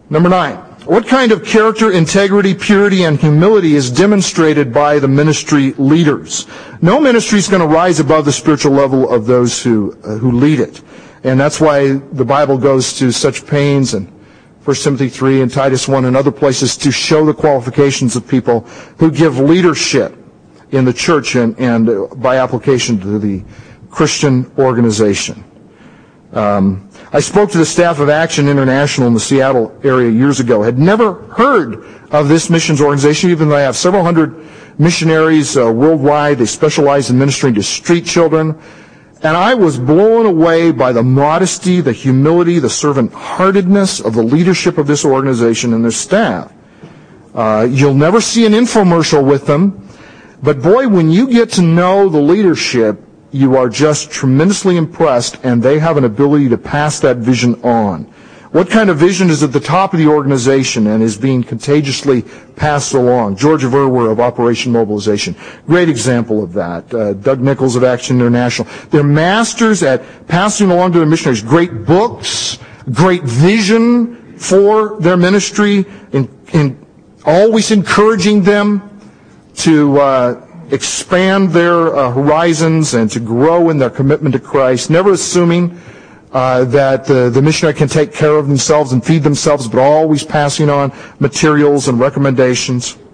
Number 9, what kind of character, integrity, purity, and humility is demonstrated by the ministry leaders? No ministry is going to rise above the spiritual level of those who lead it. And that's why the Bible goes to such pains in 1 Timothy 3 and Titus 1 and other places to show the qualifications of people who give leadership in the church and by application to the Christian organization. I spoke to the staff of Action International in the Seattle area years ago. Had never heard of this missions organization, even though they have several hundred missionaries worldwide. They specialize in ministering to street children. And I was blown away by the modesty, the humility, the servant-heartedness of the leadership of this organization and their staff. You'll never see an infomercial with them. But boy, when you get to know the leadership, you are just tremendously impressed, and they have an ability to pass that vision on. What kind of vision is at the top of the organization and is being contagiously passed along? George Verwer of Operation Mobilization. Great example of that. Doug Nichols of Action International. They're masters at passing along to their missionaries great books, great vision for their ministry, and always encouraging them to expand their horizons and to grow in their commitment to Christ, never assuming that the missionary can take care of themselves and feed themselves, but always passing on materials and recommendations.